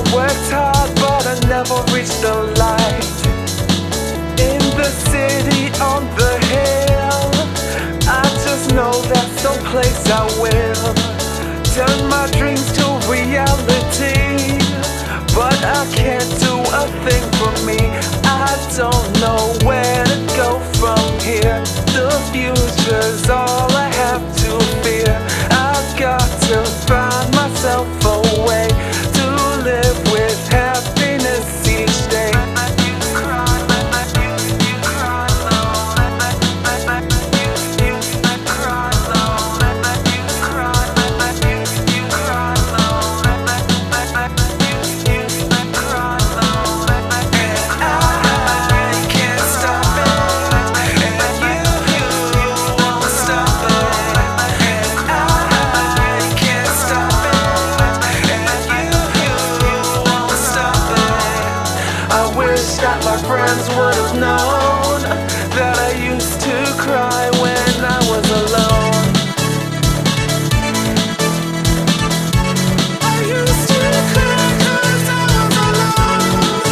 worked hard, but I never reached the light. In the city on the hill, I just know that's someplace I will turn my dreams to reality. But I can't do a thing for me. I don't know where to go from here. The future's all I have to fear. I've got to find myself a way to live with happiness each day. That my friends would have known that I used to cry when I was alone. I used to cry 'cause I was alone.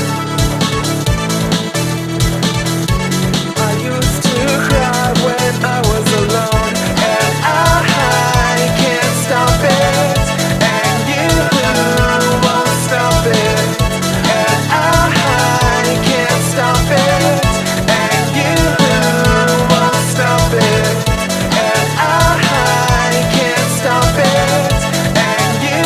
I used to cry when I was alone, and I can't stop it, and you won't stop it, and I can't stop it, and you won't stop it, and I can't stop it, and you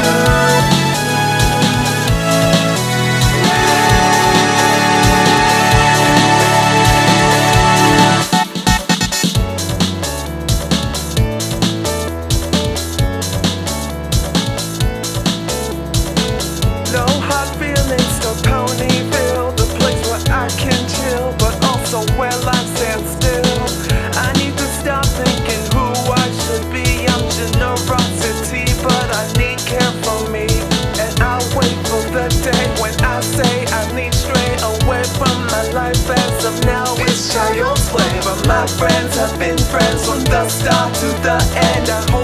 no hard feelings to Ponyville, the place where I can chill, but also where life stands still. I need to stop thinking who I should be. I'm generosity, but I need care for me. And I'll wait for the day when I say I need straight away from my life. As of now, it's child's play, but my friends have been friends from the start to the end. I hope